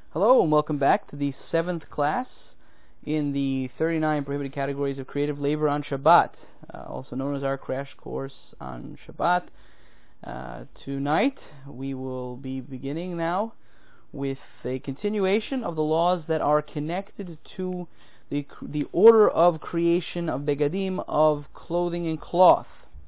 Hello and welcome back to the 7th class in the 39 prohibited categories of creative labor on Shabbat, also known as our crash course on Shabbat. Tonight we will be beginning now with a continuation of the laws that are connected to the order of creation of begadim, of clothing and cloth.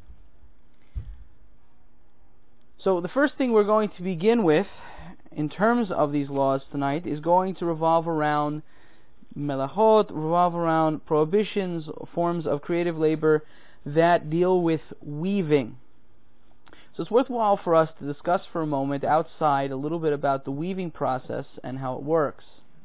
So the first thing we're going to begin with in terms of these laws tonight is going to revolve around melachot, revolve around prohibitions, forms of creative labor that deal with weaving. So it's worthwhile for us to discuss for a moment outside a little bit about the weaving process and how it works.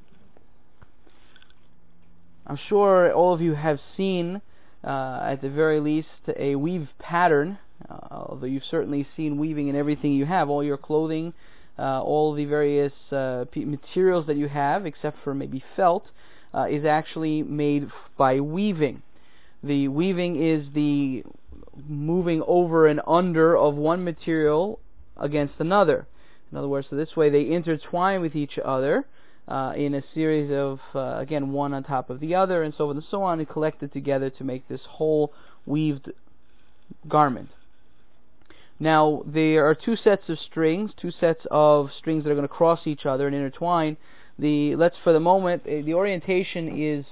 I'm sure all of you have seen, at the very least, a weave pattern, although you've certainly seen weaving in everything you have, all your clothing, all the various materials that you have, except for maybe felt, is actually made by weaving. The weaving is the moving over and under of one material against another. In other words, so this way they intertwine with each other in a series of, again, one on top of the other, and so on and so on, and collected together to make this whole weaved garment. Now, there are two sets of strings that are going to cross each other and intertwine. For the moment, the orientation is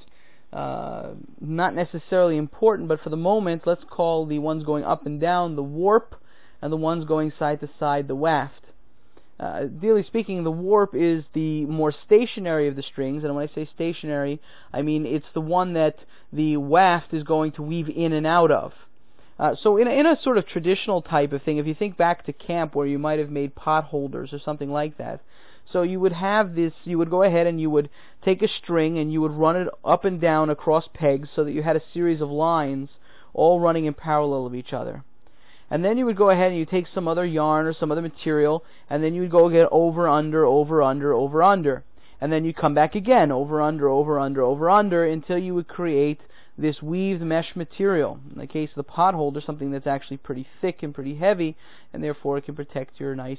not necessarily important, but for the moment, let's call the ones going up and down the warp, and the ones going side to side the waft. Ideally speaking, the warp is the more stationary of the strings, and when I say stationary, I mean it's the one that the waft is going to weave in and out of. So in a sort of traditional type of thing, if you think back to camp where you might have made pot holders or something like that, so you would have this, you would go ahead and you would take a string and you would run it up and down across pegs so that you had a series of lines all running in parallel of each other. And then you would go ahead and you take some other yarn or some other material, and then you would go get over, under, over, under, over, under. And then you come back again, over, under, over, under, over, under, until you would create this weaved mesh material. In the case of the pot holder, something that's actually pretty thick and pretty heavy, and therefore it can protect your nice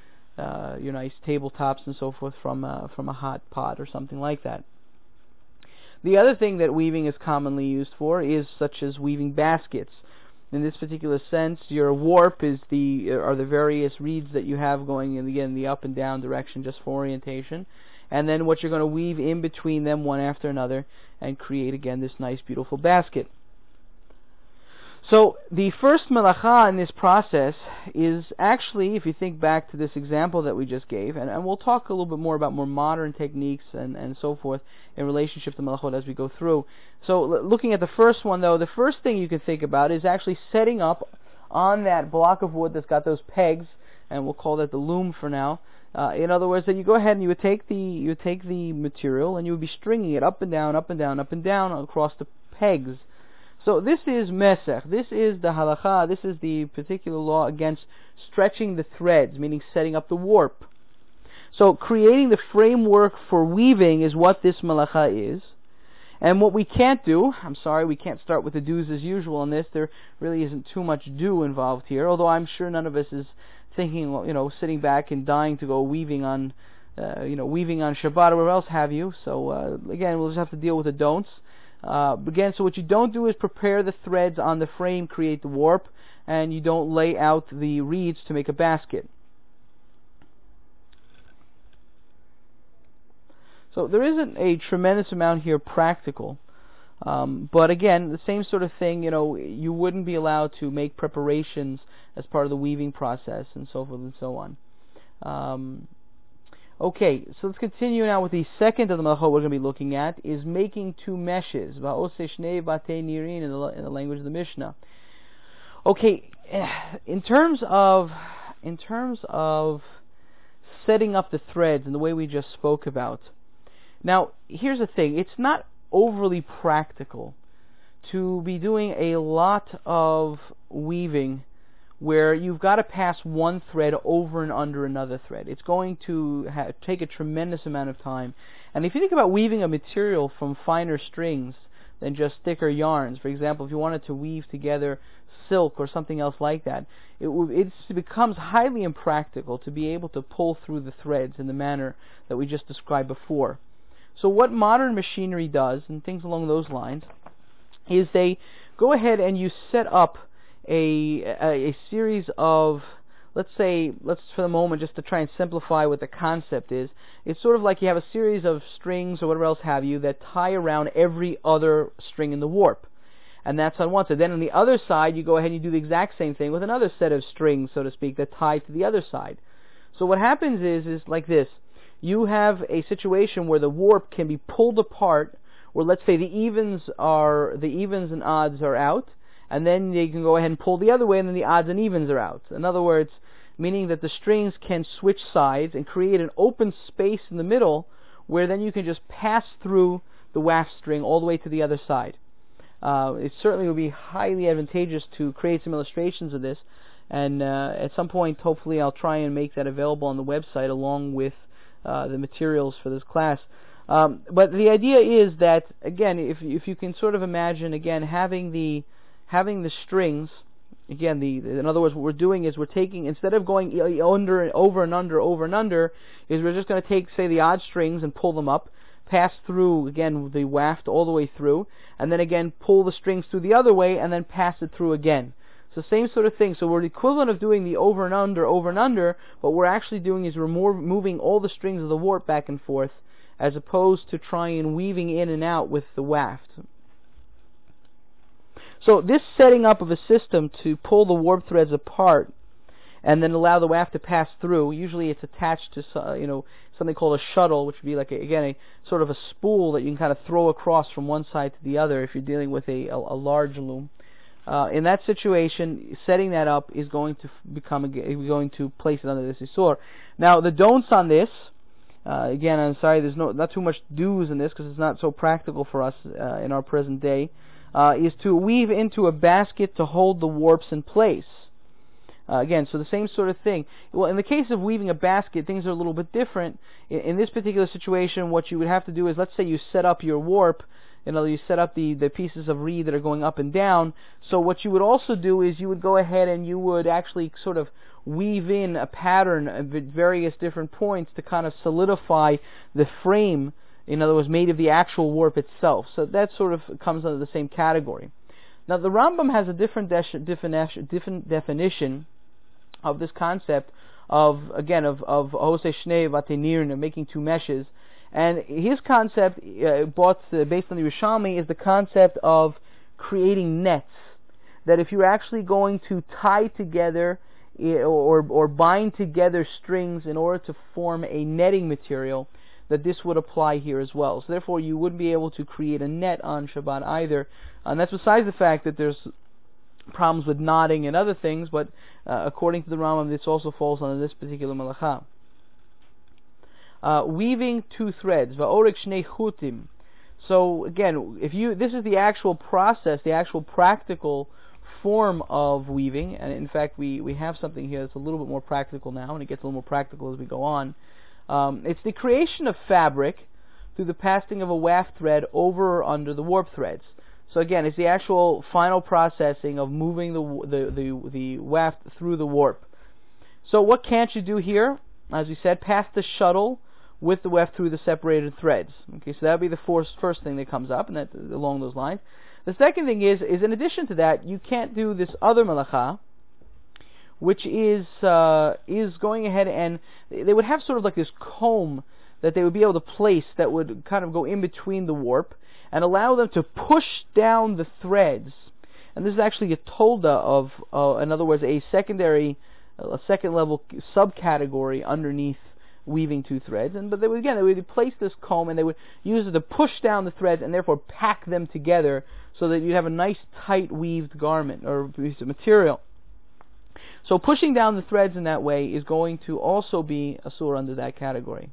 tabletops and so forth from a hot pot or something like that. The other thing that weaving is commonly used for is such as weaving baskets. In this particular sense, your warp are the various reeds that you have going in the up and down direction just for orientation. And then what you're going to weave in between them one after another and create again this nice beautiful basket. So the first melacha in this process is actually, if you think back to this example that we just gave, and we'll talk a little bit more about more modern techniques and so forth in relationship to melachot as we go through. So looking at the first one though, the first thing you can think about is actually setting up on that block of wood that's got those pegs, and we'll call that the loom for now. In other words, that you go ahead and you would take the material and you would be stringing it up and down, up and down, up and down across the pegs. So this is mesech. This is the halacha. This is the particular law against stretching the threads, meaning setting up the warp. So creating the framework for weaving is what this malacha is. And what we can't do, I'm sorry, we can't start with the do's as usual on this. There really isn't too much do involved here, although I'm sure none of us is thinking, sitting back and dying to go weaving on Shabbat or whatever else have you. So again, we'll just have to deal with the don'ts. Again, so what you don't do is prepare the threads on the frame, create the warp, and you don't lay out the reeds to make a basket. So there isn't a tremendous amount here practical. But again, the same sort of thing, you wouldn't be allowed to make preparations as part of the weaving process and so forth and so on. Okay, so let's continue now with the second of the melachot we're going to be looking at, is making two meshes, in the language of the Mishnah. Okay, in terms of setting up the threads and the way we just spoke about. Now, here's the thing, it's not overly practical to be doing a lot of weaving where you've got to pass one thread over and under another thread. It's going to take a tremendous amount of time. And if you think about weaving a material from finer strings than just thicker yarns, for example, if you wanted to weave together silk or something else like that, it becomes highly impractical to be able to pull through the threads in the manner that we just described before. So what modern machinery does, and things along those lines, is they go ahead and you set up a series of, let's for the moment, just to try and simplify what the concept is, it's sort of like you have a series of strings or whatever else have you that tie around every other string in the warp. And that's on one side. Then on the other side, you go ahead and you do the exact same thing with another set of strings, so to speak, that tie to the other side. So what happens is like this. You have a situation where the warp can be pulled apart, or let's say the evens and odds are out, and then you can go ahead and pull the other way, and then the odds and evens are out. In other words, meaning that the strings can switch sides and create an open space in the middle, where then you can just pass through the waft string all the way to the other side. It certainly would be highly advantageous to create some illustrations of this, and at some point, hopefully, I'll try and make that available on the website along with the materials for this class. But the idea is that, again, if you can sort of imagine, again, having the strings, again, in other words, what we're doing is we're taking, instead of going over and under, is we're just going to take, say, the odd strings and pull them up, pass through, again, the waft all the way through, and then again pull the strings through the other way, and then pass it through again. So same sort of thing. So we're the equivalent of doing the over and under, what we're actually doing is we're moving all the strings of the warp back and forth, as opposed to trying weaving in and out with the waft. So this setting up of a system to pull the warp threads apart and then allow the waft to pass through, usually it's attached to something called a shuttle, which would be like a sort of a spool that you can kind of throw across from one side to the other if you're dealing with a large loom. In that situation, setting that up is going to going to place it under this isur. Now the don'ts on this, again, I'm sorry, there's not too much do's in this because it's not so practical for us in our present day. Is to weave into a basket to hold the warps in place. Again, so the same sort of thing. Well, in the case of weaving a basket, things are a little bit different. In this particular situation, what you would have to do is, let's say you set up your warp, you set up the pieces of reed that are going up and down. So what you would also do is you would go ahead and you would actually sort of weave in a pattern at various different points to kind of solidify the frame, in other words, made of the actual warp itself. So that sort of comes under the same category. Now the Rambam has a different definition of this concept of Hose Shnei Vatenirna, making two meshes. And his concept, based on the Yerushalmi, is the concept of creating nets. That if you're actually going to tie together or bind together strings in order to form a netting material, that this would apply here as well. So therefore you wouldn't be able to create a net on Shabbat either. And that's besides the fact that there's problems with knotting and other things, but according to the Rambam, this also falls under this particular malacha. Weaving two threads, va'orek shnei chutim. So again, this is the actual process, the actual practical form of weaving, and in fact we have something here that's a little bit more practical now, and it gets a little more practical as we go on. It's the creation of fabric through the passing of a waft thread over or under the warp threads. So again, it's the actual final processing of moving the waft through the warp. So what can't you do here? As we said, pass the shuttle with the weft through the separated threads. Okay, so that would be the first thing that comes up, and that along those lines. The second thing is in addition to that, you can't do this other malacha, which is going ahead and they would have sort of like this comb that they would be able to place that would kind of go in between the warp and allow them to push down the threads. And this is actually a tolda of, in other words, a second level subcategory underneath weaving two threads. But they would place this comb and they would use it to push down the threads and therefore pack them together so that you have a nice tight weaved garment or piece of material. So pushing down the threads in that way is going to also be asur under that category.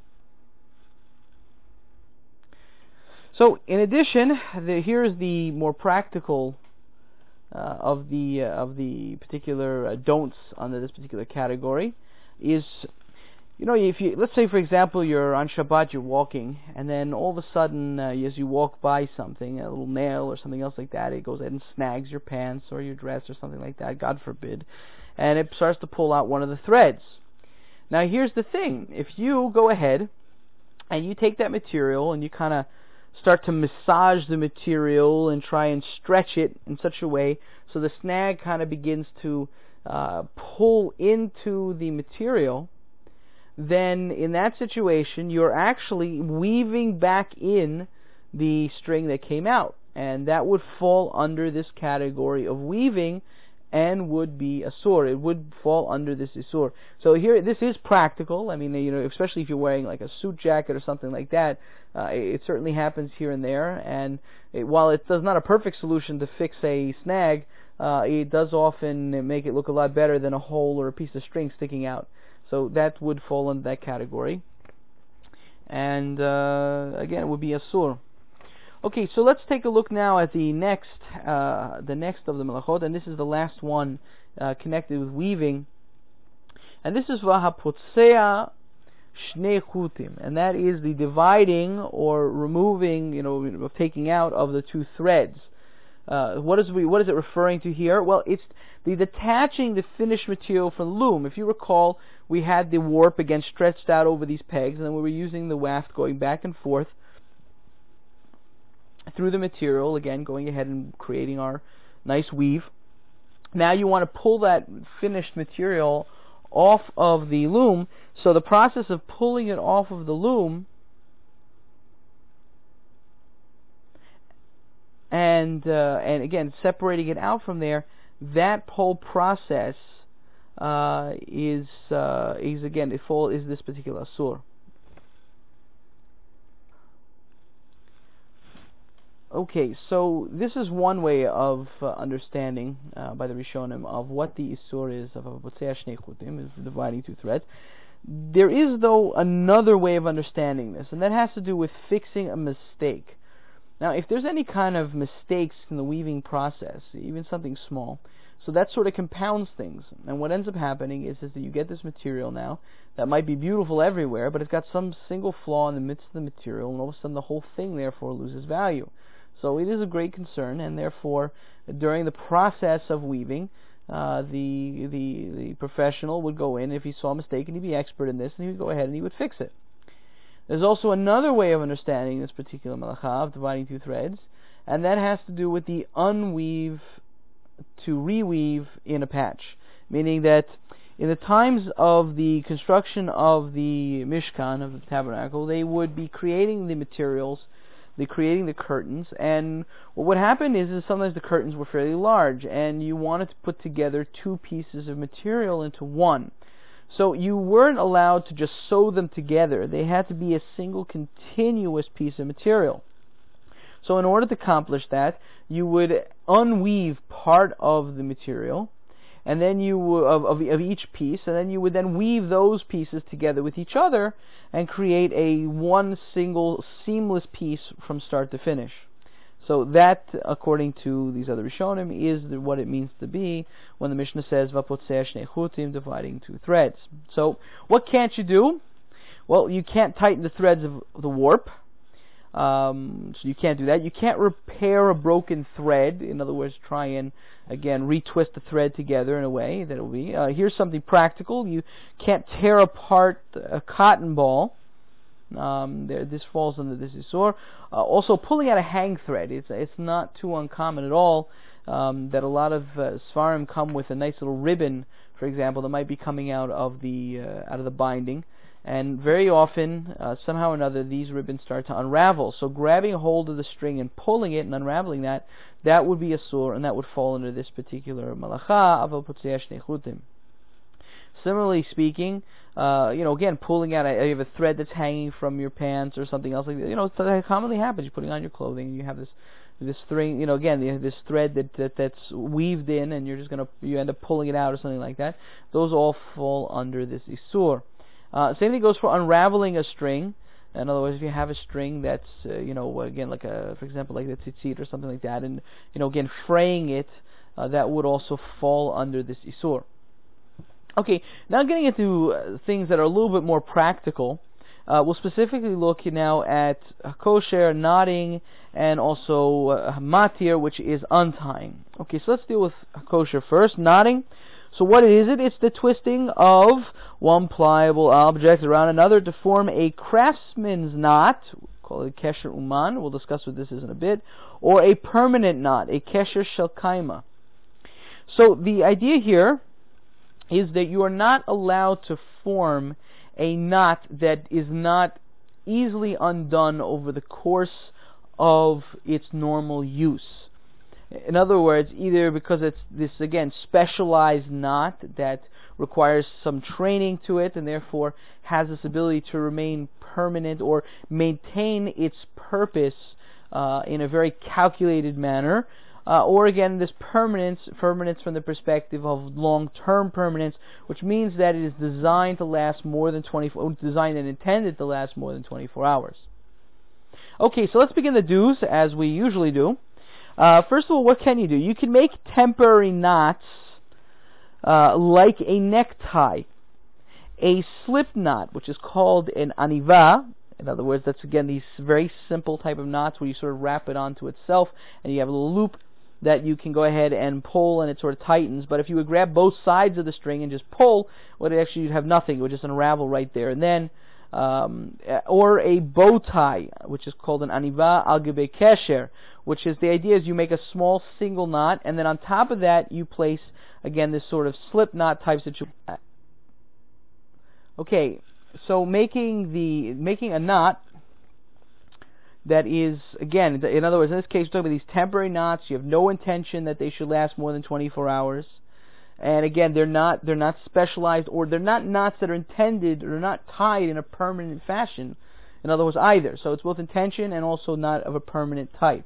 So in addition, here's the more practical of the particular don'ts under this particular category. Is if you, let's say for example you're on Shabbat, you're walking, and then all of a sudden as you walk by something, a little nail or something else like that, it goes ahead and snags your pants or your dress or something like that, God forbid, and it starts to pull out one of the threads. Now here's the thing, if you go ahead and you take that material and you kind of start to massage the material and try and stretch it in such a way so the snag kind of begins to pull into the material, then in that situation you're actually weaving back in the string that came out, and that would fall under this category of weaving and would be asur. It would fall under this isur. So here, this is practical. I mean, especially if you're wearing like a suit jacket or something like that, it certainly happens here and there. And while it does not a perfect solution to fix a snag, it does often make it look a lot better than a hole or a piece of string sticking out. So that would fall into that category. And again, it would be asur. Okay, so let's take a look now at the next of the melachot, and this is the last one connected with weaving. And this is v'hapotzea shnei chutim, and that is the dividing or removing, taking out of the two threads. What is it referring to here? Well, it's the detaching the finished material from the loom. If you recall, we had the warp again stretched out over these pegs, and then we were using the waft going back and forth through the material, again going ahead and creating our nice weave. Now you want to pull that finished material off of the loom. So the process of pulling it off of the loom and again separating it out from there, that whole process is this particular asur. Okay, so this is one way of understanding by the Rishonim of what the isur is of Hapotzea shnei chutim, is dividing two threads. There is, though, another way of understanding this, and that has to do with fixing a mistake. Now, if there's any kind of mistakes in the weaving process, even something small, so that sort of compounds things. And what ends up happening is that you get this material now that might be beautiful everywhere, but it's got some single flaw in the midst of the material, and all of a sudden the whole thing therefore loses value. So it is a great concern, and therefore, during the process of weaving, the professional would go in. If he saw a mistake, and he'd be expert in this, and he would go ahead and he would fix it. There's also another way of understanding this particular malacha of dividing two threads, and that has to do with the unweave to reweave in a patch, meaning that in the times of the construction of the Mishkan, of the tabernacle, they would be creating the materials, creating the curtains, and what would happen is sometimes the curtains were fairly large, and you wanted to put together two pieces of material into one. So you weren't allowed to just sew them together. They had to be a single continuous piece of material. So in order to accomplish that, you would unweave part of the material, and then of each piece, and then you would then weave those pieces together with each other and create one single seamless piece from start to finish. So that, according to these other Rishonim, is what it means to be when the Mishnah says v'hapotzea shnei chutim, dividing two threads. So what can't you do? Well, you can't tighten the threads of the warp. So you can't do that. You can't repair a broken thread. In other words, try and again retwist the thread together in a way that it will be. Here's something practical. You can't tear apart a cotton ball. This falls under this isur. Also, pulling out a hang thread. It's not too uncommon at all that a lot of svarim come with a nice little ribbon, for example, that might be coming out of the binding. And very often, somehow or another, these ribbons start to unravel. So grabbing a hold of the string and pulling it and unraveling that would be asur, and that would fall under this particular malacha of hapotzea shnei chutim. Similarly speaking, again, pulling out you have a thread that's hanging from your pants or something else like that. That commonly happens. You're putting on your clothing, and you have this string, again, this thread that's weaved in, and you end up pulling it out or something like that. Those all fall under this isur. Same thing goes for unraveling a string. In other words, if you have a string that's, again, for example, like the tzitzit or something like that, and, again, fraying it, that would also fall under this isur. Okay, now getting into things that are a little bit more practical. We'll specifically look now at kosher, knotting, and also matir, which is untying. Okay, so let's deal with kosher first. Knotting. So what is it? It's the twisting of one pliable object around another to form a craftsman's knot, called a kesher uman. We'll discuss what this is in a bit. Or a permanent knot, a kesher shel kaima. So the idea here is that you are not allowed to form a knot that is not easily undone over the course of its normal use. In other words, either because it's this, again, specialized knot that requires some training to it and therefore has this ability to remain permanent or maintain its purpose in a very calculated manner, or again, this permanence from the perspective of long-term permanence, which means that it is designed to last more than 24, designed and intended to last more than 24 hours. Okay, so let's begin the do's as we usually do. First of all, what can you do? You can make temporary knots like a necktie, a slip knot, which is called an aniva. In other words, that's again these very simple type of knots where you sort of wrap it onto itself and you have a little loop that you can go ahead and pull and it sort of tightens. But if you would grab both sides of the string and just pull, well, actually you'd have nothing. It would just unravel right there and then. Or a bow tie, which is called an aniva al gebe kesher, which is the idea is you make a small single knot and then on top of that you place again this sort of slip knot type situation. Okay, so making a knot that is, again, in other words, in this case, we're talking about these temporary knots. You have no intention that they should last more than 24 hours. And again, they're not specialized, or they're not knots that are intended or not tied in a permanent fashion. In other words, either. So it's both intention and also not of a permanent type.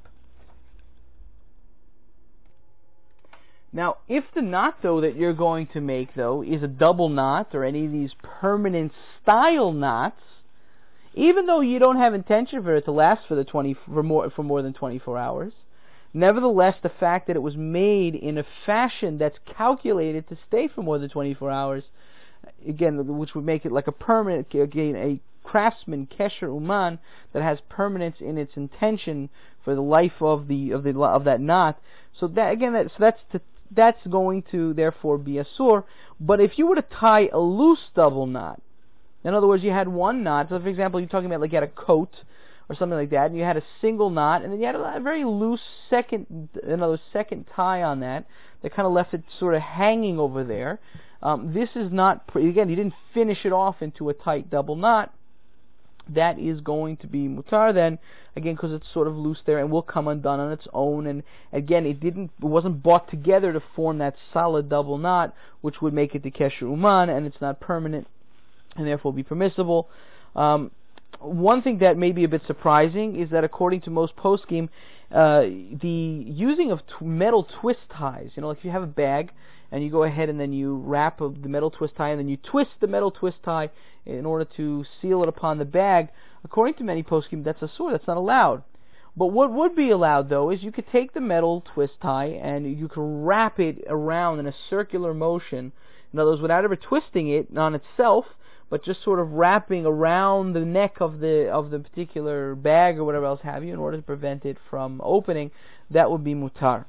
Now, if the knot, though, that you're going to make, though, is a double knot or any of these permanent style knots, even though you don't have intention for it to last for more than 24 hours, nevertheless, the fact that it was made in a fashion that's calculated to stay for more than 24 hours, again, which would make it like a permanent, again, a craftsman kesher uman that has permanence in its intention for the life of that knot. So that again, that's going to therefore be asur. But if you were to tie a loose double knot, in other words, you had one knot. So, for example, you're talking about like you had a coat or something like that, and you had a single knot, and then you had a very loose second tie on that kind of left it sort of hanging over there. This is not, again, you didn't finish it off into a tight double knot. That is going to be mutar then, again, because it's sort of loose there and will come undone on its own. And again, it wasn't brought together to form that solid double knot, which would make it the kesher uman, and it's not permanent and therefore be permissible. One thing that may be a bit surprising is that according to most poskim, the using of metal twist ties, like if you have a bag and you go ahead and then you wrap the metal twist tie and then you twist the metal twist tie in order to seal it upon the bag, according to many poskim, that's asur, that's not allowed. But what would be allowed, though, is you could take the metal twist tie and you could wrap it around in a circular motion, in other words, without ever twisting it on itself, but just sort of wrapping around the neck of the particular bag or whatever else have you in order to prevent it from opening. That would be mutar.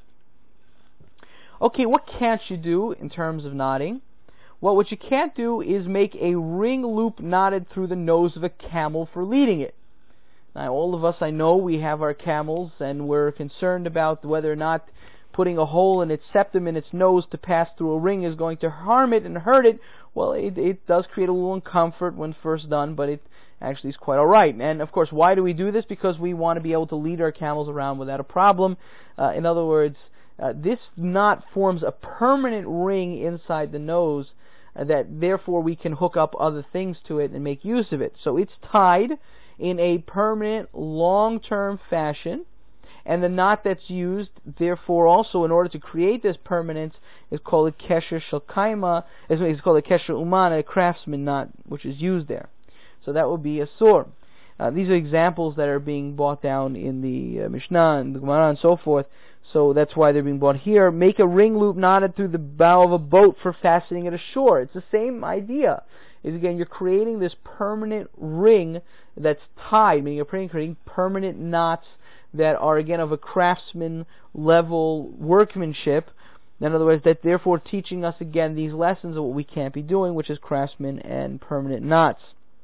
Okay, what can't you do in terms of knotting? Well, what you can't do is make a ring loop knotted through the nose of a camel for leading it. Now, all of us, I know, we have our camels, and we're concerned about whether or not putting a hole in its septum in its nose to pass through a ring is going to harm it and hurt it. Well, it does create a little discomfort when first done, but it actually is quite alright. And of course, why do we do this? Because we want to be able to lead our camels around without a problem. In other words, this knot forms a permanent ring inside the nose that therefore we can hook up other things to it and make use of it. So it's tied in a permanent, long-term fashion. And the knot that's used, therefore, also in order to create this permanence, is called a kesher shel kaima. It's called a kesher uman, a craftsman knot, which is used there. So that would be asur. These are examples that are being brought down in the Mishnah and the Gemara and so forth. So that's why they're being brought here. Make a ring loop knotted through the bow of a boat for fastening it ashore. It's the same idea. Is again, you're creating this permanent ring that's tied, meaning you're creating permanent knots that are again of a craftsman level workmanship. In other words, that therefore teaching us again these lessons of what we can't be doing, which is craftsman and permanent knots.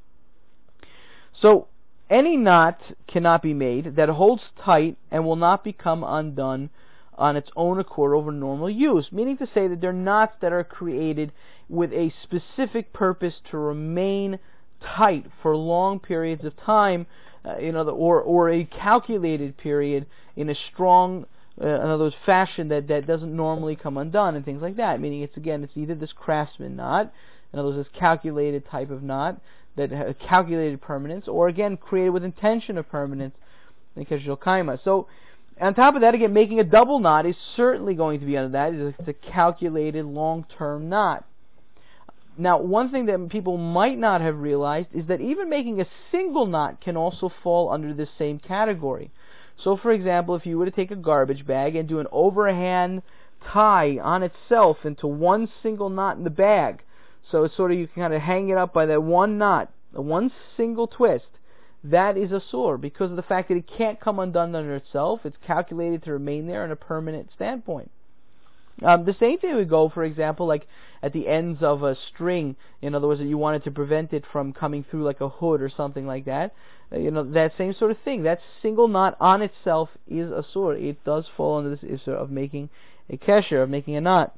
So any knot cannot be made that holds tight and will not become undone on its own accord over normal use, meaning to say that they're knots that are created with a specific purpose to remain tight for long periods of time, or a calculated period in a strong, in other words, fashion that doesn't normally come undone, and things like that. Meaning, it's either this craftsman knot, in other words, this calculated type of knot that has calculated permanence, or again created with intention of permanence, in Keshel Kaima. So, on top of that, again, making a double knot is certainly going to be under that. It's a calculated long-term knot. Now, one thing that people might not have realized is that even making a single knot can also fall under this same category. So, for example, if you were to take a garbage bag and do an overhand tie on itself into one single knot in the bag, so it's sort of, you can kind of hang it up by that one knot, the one single twist, that is asur, because of the fact that it can't come undone under itself. It's calculated to remain there in a permanent standpoint. The same thing would go, for example, like at the ends of a string. In other words, that you wanted to prevent it from coming through like a hood or something like that. That same sort of thing. That single knot on itself is asur. It does fall under this issur of making a kesher, of making a knot.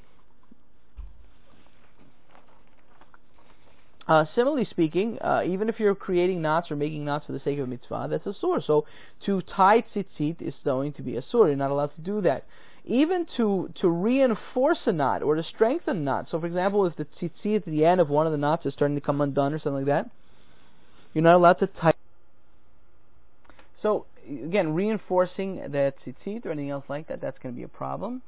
Similarly speaking, even if you're creating knots or making knots for the sake of a mitzvah, that's asur. So to tie tzitzit is going to be asur. You're not allowed to do that. Even to reinforce a knot or to strengthen a knot. So, for example, if the tzitzit at the end of one of the knots is starting to come undone or something like that, you're not allowed to tie. So, again, reinforcing the tzitzit or anything else like that, that's going to be a problem.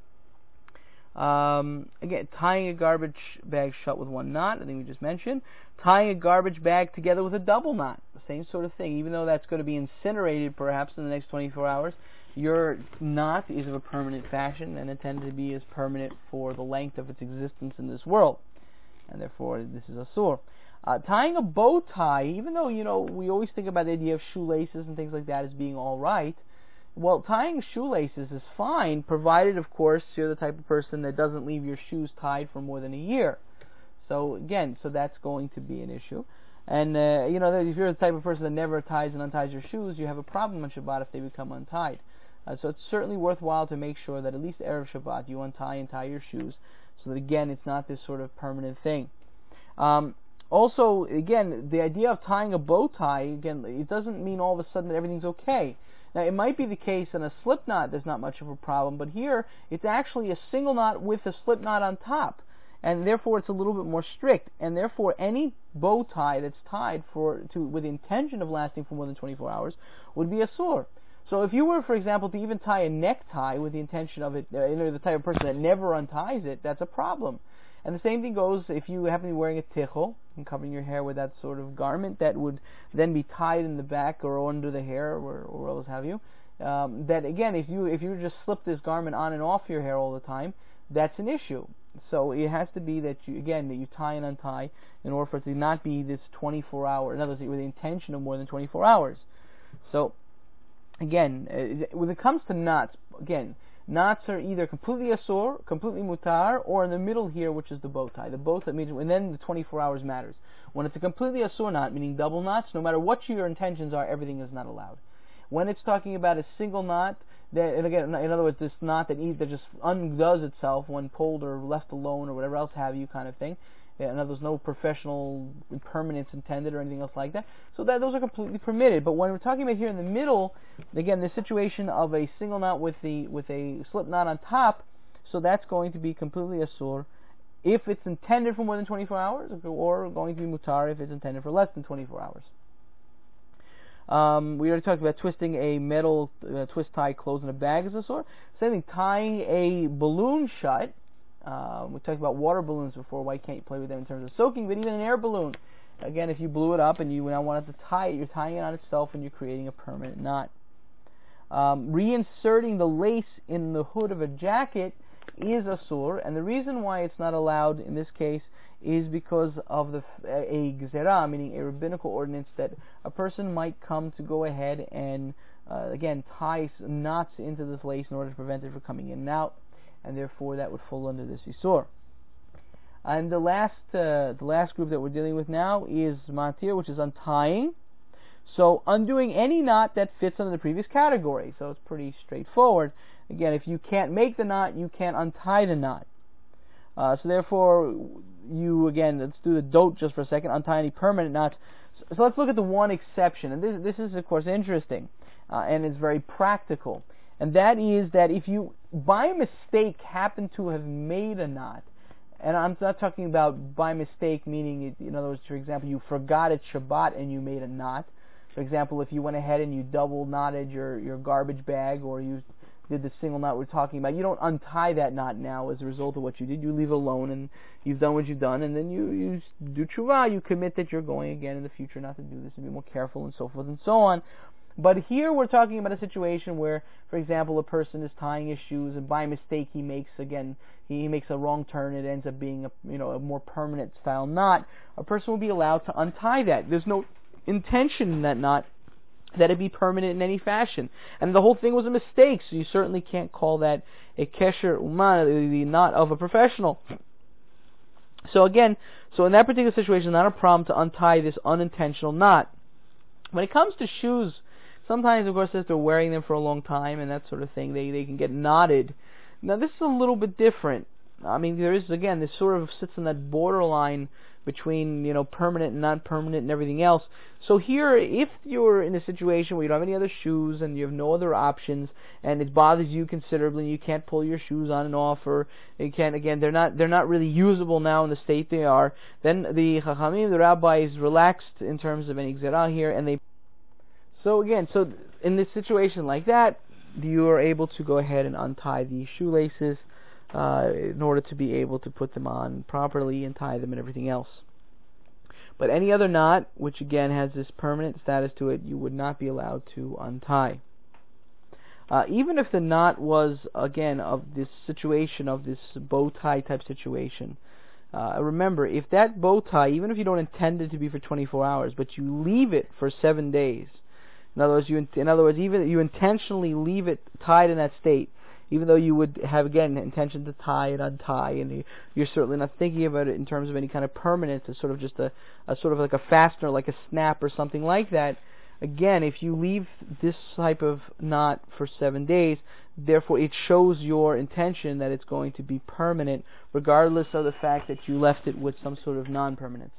Again, tying a garbage bag shut with one knot, I think we just mentioned. Tying a garbage bag together with a double knot, the same sort of thing. Even though that's going to be incinerated perhaps in the next 24 hours, your knot is of a permanent fashion and intended to be as permanent for the length of its existence in this world. And therefore, this is asur. Tying a bow tie, even though, we always think about the idea of shoelaces and things like that as being all right, well, tying shoelaces is fine, provided, of course, you're the type of person that doesn't leave your shoes tied for more than a year. So, again, that's going to be an issue. And, if you're the type of person that never ties and unties your shoes, you have a problem on Shabbat if they become untied. So it's certainly worthwhile to make sure that at least Erev Shabbat you untie and tie your shoes, so that, again, it's not this sort of permanent thing. Also, again, the idea of tying a bow tie, again, it doesn't mean all of a sudden that everything's okay. Now, it might be the case in a slip knot there's not much of a problem, but here it's actually a single knot with a slip knot on top, and therefore it's a little bit more strict, and therefore any bow tie that's tied with the intention of lasting for more than 24 hours would be asur. So if you were, for example, to even tie a necktie with the intention of it, the type of person that never unties it, that's a problem. And the same thing goes if you happen to be wearing a tichel and covering your hair with that sort of garment that would then be tied in the back or under the hair or else have you. That again, if you just slip this garment on and off your hair all the time, that's an issue. So it has to be that you tie and untie in order for it to not be this 24-hour. In other words, with the intention of more than 24 hours. So again, when it comes to knots, again, knots are either completely asur, completely mutar, or in the middle here, which is the bow tie. The bow tie means, and then the 24 hours matters. When it's a completely asur knot, meaning double knots, no matter what your intentions are, everything is not allowed. When it's talking about a single knot, and again, in other words, this knot that just undoes itself when pulled or left alone or whatever else have you kind of thing, and there's no professional permanence intended or anything else like that. So those are completely permitted. But when we're talking about here in the middle, again, the situation of a single knot with a slip knot on top, so that's going to be completely asur if it's intended for more than 24 hours, or going to be mutar if it's intended for less than 24 hours. We already talked about twisting a metal twist tie closed in a bag as asur. Same thing, tying a balloon shut. We talked about water balloons before. Why can't you play with them in terms of soaking? But even an air balloon, again, if you blew it up and you now wanted to tie it, you're tying it on itself and you're creating a permanent knot. Reinserting the lace in the hood of a jacket is asur, and the reason why it's not allowed in this case is because of a gzera, meaning a rabbinical ordinance, that a person might come to go ahead and again tie knots into this lace in order to prevent it from coming in and out, and therefore that would fall under this isur. And the last group that we're dealing with now is matir, which is untying. So undoing any knot that fits under the previous category. So it's pretty straightforward. Again, if you can't make the knot, you can't untie the knot. So therefore, let's do the don't just for a second, untie any permanent knots. So let's look at the one exception. And this is, of course, interesting. And it's very practical. And that is that if you, by mistake, happen to have made a knot, and I'm not talking about by mistake, meaning, in other words, for example, you forgot at Shabbat and you made a knot. For example, if you went ahead and you double knotted your garbage bag, or you did the single knot we're talking about, you don't untie that knot now as a result of what you did. You leave it alone, and you've done what you've done, and then you do tshuva, you commit that you're going again in the future not to do this and be more careful and so forth and so on. But here we're talking about a situation where, for example, a person is tying his shoes, and by mistake he makes a wrong turn. It ends up being a more permanent style knot. A person will be allowed to untie that. There's no intention in that knot that it be permanent in any fashion, and the whole thing was a mistake. So you certainly can't call that a kesher uman, the knot of a professional. So again, in that particular situation, not a problem to untie this unintentional knot. When it comes to shoes, sometimes, of course, as they're wearing them for a long time and that sort of thing, they can get knotted. Now, this is a little bit different. I mean, there is, again, this sort of sits on that borderline between, permanent and non-permanent and everything else. So here, if you're in a situation where you don't have any other shoes and you have no other options, and it bothers you considerably, you can't pull your shoes on and off, or you can't, again, they're not really usable now in the state they are, then the Chachamim, the rabbis, relaxed in terms of any gzerah here, and So in this situation like that, you are able to go ahead and untie the shoelaces in order to be able to put them on properly and tie them and everything else. But any other knot, which again has this permanent status to it, you would not be allowed to untie. Even if the knot was, again, of this situation, of this bow tie type situation. Remember, if that bow tie, even if you don't intend it to be for 24 hours, but you leave it for 7 days, in other words, even you intentionally leave it tied in that state, even though you would have, again, intention to tie and untie, and you're certainly not thinking about it in terms of any kind of permanence. It's sort of just a sort of like a fastener, like a snap or something like that. Again, if you leave this type of knot for 7 days, therefore it shows your intention that it's going to be permanent, regardless of the fact that you left it with some sort of non-permanence.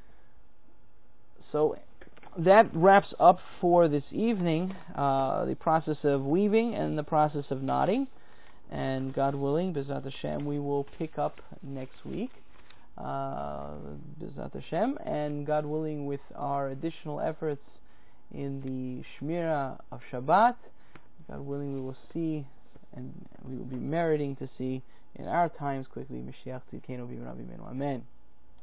So that wraps up for this evening the process of weaving and the process of knotting. And God willing, B'ezrat Hashem, we will pick up next week, B'ezrat Hashem, and God willing, with our additional efforts in the Shmirah of Shabbat, God willing, we will see, and we will be meriting to see in our times quickly, Mashiach Tzidkenu B'Mimra B'Menu. Amen.